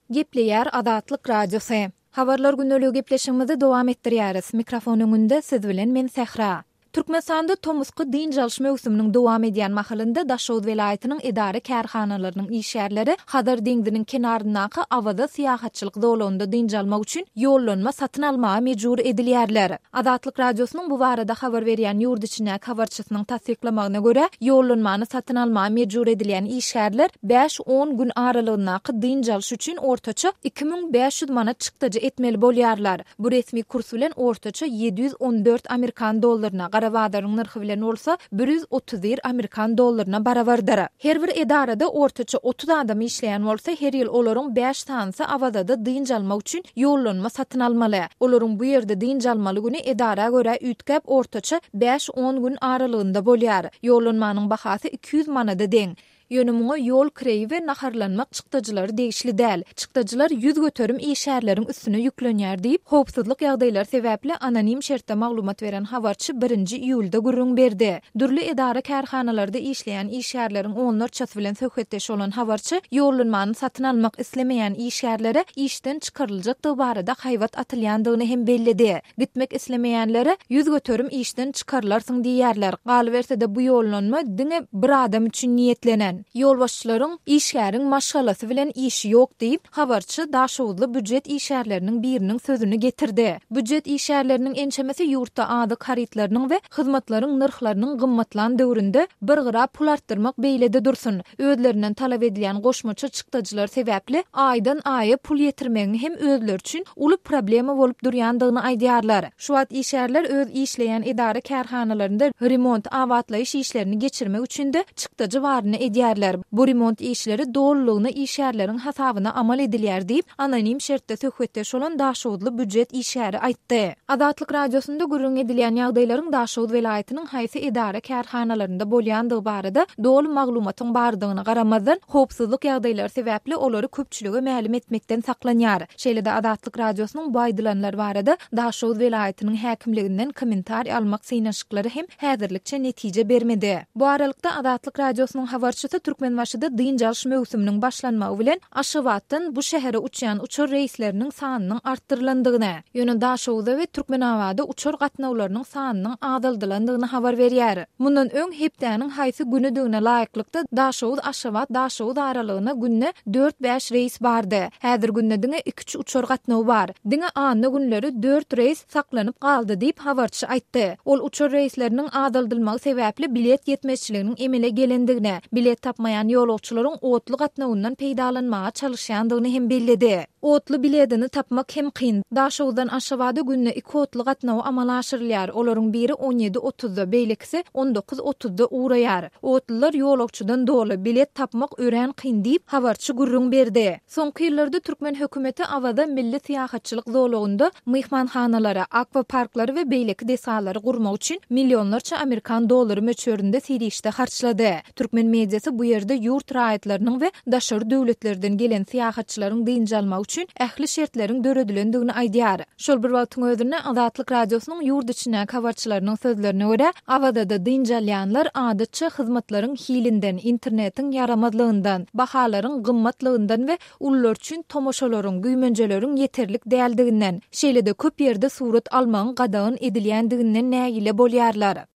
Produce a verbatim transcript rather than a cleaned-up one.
Gepleýär Azatlyk Radiosy. Habarlar günnälik gepleşigimizi dowam etdirýäris. Mikrofon öňünde siz bilen men Sehra. Türkmenistanda Tomusky din jalşy mewsumynyň dowam edýän mahalynda Daşowut welaýatynyň idare kärhanalarynyň işgärleri Hadar deňdiniň kenaryndaky awada syýahatçylyk zolunda din jalmak üçin ýollanma satyn almaga mejbur edilýärler. Azatlyk Radiosynyň bu barada habar berýän ýurt içine habarçysynyň tasdiklamagyna görä, ýollanmany satyn almaga mejbur edilýän işgärler beş on gün aralygyndaky din jalşy üçin ortaça iki bin beş yüz manat çykdyjy etmeli bolýarlar. Bu resmi kurs bilen ortaça yedi yüz on dört Amerikan dollaryna Garawadaryň narhy bilen bolsa bir yüz otuz bir Amerikan dollaryna barabardyr. Her bir edarada ortaça otuz adam işleýän bolsa, her ýyl olaryň beş tansy awada din jalmak üçin ýollanma satyn almaly. Olaryň bu ýerde din jalmaly güni edara görä ütkep ortaça beş on gün aralygynda bolýar. Ýollanmanyň bahasy iki yüz manata deň. Ýönümüňe ýol kireýi we naharlanmak çykdyjylary degişli däl. Çykdyjylar ýüz göterim işärleriň üstüne ýüklenýär diýip, howpsuzlyk ýagdaýlary sebäpli anonim şertde maglumat beren habarçy birinji iýulda gürrüň berdi. Dürli edara kärhanalarda işleýän işärleriň onlarçasy bilen söhbetdeş bolan habarçy ýollanmany satyn almak islemeýän işärlere işden çykaryljak barada haýwat atylýandygyny hem bellidi. Gitmek islemeýänlere ýüz göterim işden çykarlarsyn diýýärler. Galy bersede bu ýollanma diňe bir adam üçin niýetlenen. Ýolbaşçylaryň işgäriň maşgalasy bilen işi ýok diýip, habarçy Daşowutly büdjet işgärleriniň biriniň sözüni getirdi. Büdjet işgärleriniň ençemesi ýurtda ady haritlarynyň we hyzmatlaryň narhlarynyň gymmatlan döwründe bir gyra pul artdyrmak beýlede dursun. Özlerinden talap edilýän goşmaça çykdyjylar sebäpli aýdan aýa pul ýetirmegiň hem özleri üçin uly problema bolup durýandygyny aýdýarlar. Şu wagt işgärler öz işleýän edara kärhanalarynda remont, awatlaýyş işlerini geçirmek üçin de çykdyjy baryny edýär. Bu remont işleri doğruluğuna işgärleriň hasabyna amal edilýär diýip, anonim şertde söhbetdeş bolan Daşowutly büdjet işgäri aýtdy. Azatlyk Radiosynda gürrüň edilýän ýagdaýlaryň Daşowut welaýatynyň haýsy edara kärhanalarynda bolýandygy barada dogry maglumatyň bardygyna garamazdan howpsuzlyk ýagdaýlary sebäpli olary köpçüligi ma'lum etmekden saklanýar. Şeýle-de Azatlyk Radiosynyň bu aýdylanlar barada Daşowut welaýatynyň häkimliginden kommentariýa almak synaşyklary hem häzirlikçe netije bermedi. Bu aralykda Azatlyk Radiosynyň habarçysy Türkmenbaşyda din jalşy mewsumynyň başlanmagy bilen Aşgabatdan bu şähere uçýan uçur reýsleriniň sanynyň artdyrylandygyny, ýöne Daşowutda we Türkmenawada uçur gatnawlarynyň sanynyň azaldylandygyny habar berýär. Mundan öň hepdäniň haýsy günüdigine laýyklykda Daşowut Aşgabat Daşowut aralygyna günne dört beş reýs bardy. Häzir günne diňe iki üç uçur gatnaw bar. Diňe anna günleri dört reýs saklanyp galdy diýip habarçy aýtdy. Ol uçur reýsleriniň azaldylmagy sebäpli bilet ýetmezçiliginiň emele gelendigine, bilet tapmayan ýolagçylaryň otly gatnawyndan peýdalanmaga çalışýandygyny hem bellidi. Otly biletini tapmak hem kyn. Daşowutdan Aşgabada günne iki otly gatnaw amala aşyrylýar. Olaryň biri on ýedi otuzda, beýlekisi on dokuz otuzda uğraýar. Otlylar ýolagçydan doly bilet tapmak ören kyn diýip habarçy gürrüň berdi. Soňky ýyllarda Türkmen hökümeti awada milli syýahatçylyk zolugynda myhmanhanalary, akwaparklary we beýleki desalary gurmak üçin millionlarça Amerikan dollary möçberinde sirişde harçlady. Türkmen mediasy bu ýerde ýurt raýatlarynyň we daşary döwletlerden gelen syýahatçylaryň din jalmak üçin ähli şertleriň döredilendigini aýdýar. Şol bir wagtyň özünde Azatlyk Radiosynyň ýurt içine habarçylarynyň sözlerine görä, awada din jalýanlar adatça hyzmatlaryň hilinden, internetiň yaramazlygyndan, bahalaryň gymmatlygyndan we ullar üçin tomoşalaryň, güýmenjeleriň ýeterlik däldiginden, şeýle-de köp ýerde surat almagyň gadagyň edilýändiginden nägile bolýarlar.